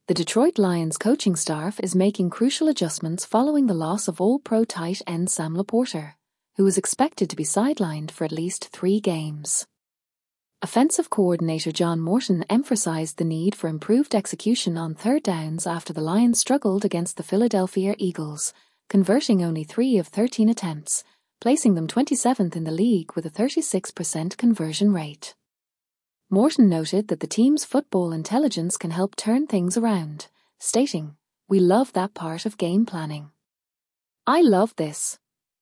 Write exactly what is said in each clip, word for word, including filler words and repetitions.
The Detroit Lions coaching staff is making crucial adjustments following the loss of All-Pro tight end Sam Laporta, who was expected to be sidelined for at least three games. Offensive coordinator John Morton emphasized the need for improved execution on third downs after the Lions struggled against the Philadelphia Eagles, converting only three of thirteen attempts, placing them twenty-seventh in the league with a thirty-six percent conversion rate. Morton noted that the team's football intelligence can help turn things around, stating, "We love that part of game planning. I love this."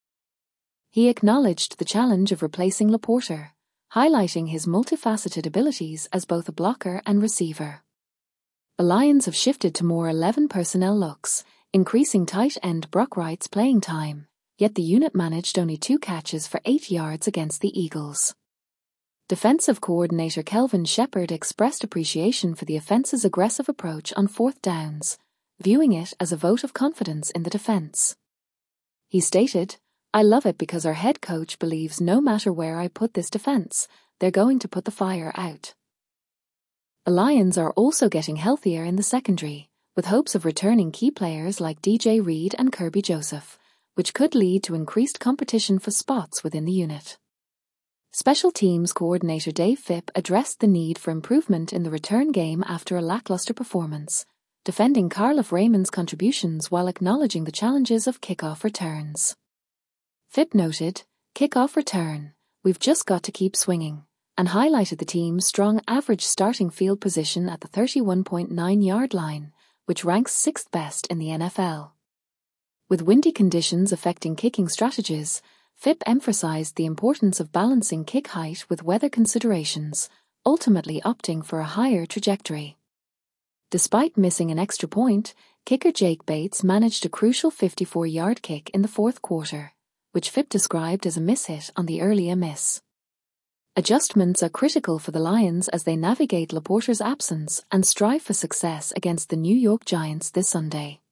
He acknowledged the challenge of replacing Laporta, highlighting his multifaceted abilities as both a blocker and receiver. The Lions have shifted to more eleven personnel looks, increasing tight end Brock Wright's playing time, yet the unit managed only two catches for eight yards against the Eagles. Defensive coordinator Kelvin Shepard expressed appreciation for the offense's aggressive approach on fourth downs, viewing it as a vote of confidence in the defense. He stated, "I love it because our head coach believes no matter where I put this defense, they're going to put the fire out." The Lions are also getting healthier in the secondary, with hopes of returning key players like D J Reed and Kirby Joseph, which could lead to increased competition for spots within the unit. Special Teams coordinator Dave Phipp addressed the need for improvement in the return game after a lackluster performance, defending Karloff Raymond's contributions while acknowledging the challenges of kickoff returns. Phipp noted, "Kickoff return, we've just got to keep swinging," and highlighted the team's strong average starting field position at the thirty-one point nine yard line, which ranks sixth best in the N F L. With windy conditions affecting kicking strategies, Phipp emphasized the importance of balancing kick height with weather considerations, ultimately opting for a higher trajectory. Despite missing an extra point, kicker Jake Bates managed a crucial fifty-four yard kick in the fourth quarter, which Phipp described as a mishit on the earlier miss. Adjustments are critical for the Lions as they navigate Laporta's absence and strive for success against the New York Giants this Sunday.